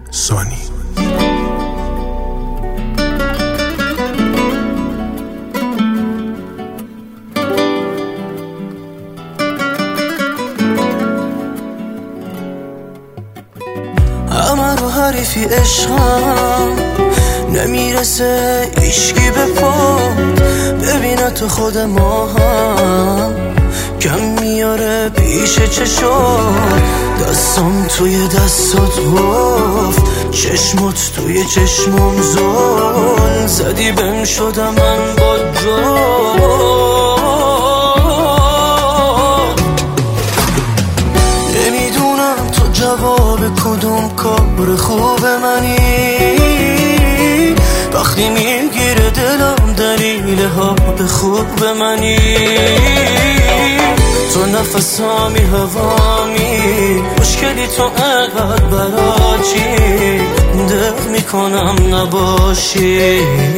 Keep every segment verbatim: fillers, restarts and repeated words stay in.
سانی. همه رو حریفی عشقم نمیرسه عشقی به پاد، ببینه تو خود ما هم کم میاره پیش چشات، دستم توی دستات گفت چشمات توی چشمم زل زدی بهم شدم من با جو. نمیدونم تو جواب کدوم کار خوب منی، وقتی میگیره دلم دلیل ها به خوب منی، تو نفسامی هوامی مشکلی تو انقدر برا چی دق میکنم نباشی.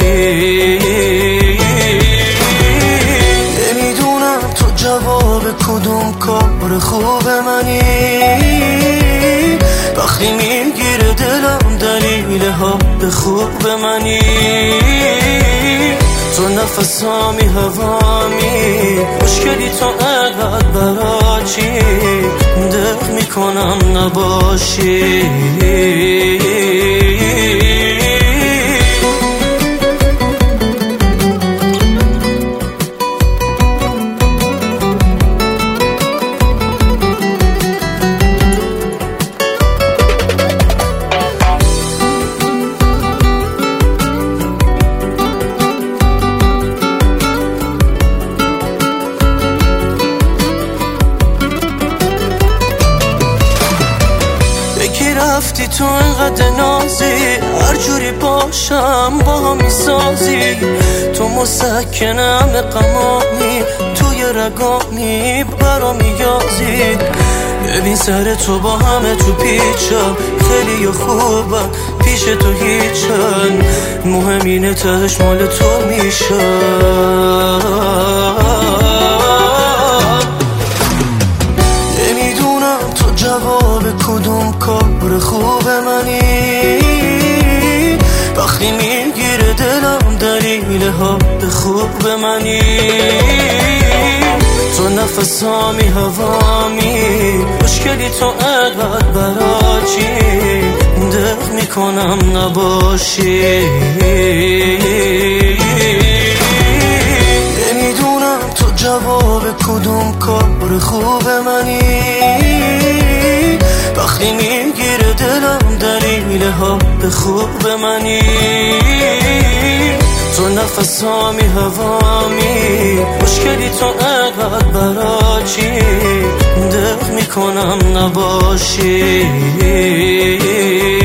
نمیدونم تو جواب کدوم کار خوب منی، وقتی میگیره دلم دلیل ها به خوب منی، تو نفسامی هوامی مشکلی تو انقدر برا چی دق میکنم نباشی. رفتی تو انقدر نازی، هر جوری باشم با هم میسازی، تو مسکنم غمانی توی رگانی برا میگازی. ببین سر تو با همه تو پیچم، خیلی خوبم پیش تو هیچن، مهم اینه تهش مال تو میشم. نمیدونم تو جواب کدوم کار خوب منی، وقتی میگیره دلم دلیل ها به خوب منی، تو نفسامی هوامی مشکلی تو انقدر برا چی دق میکنم نباشی. نمیدونم تو جواب کدوم کار خوب منی، وقتی میگیره دلم دلیل ها به خوب منی، تو نفسامی هوامی مشکلی تو انقدر برا چی دق میکنم نباشی.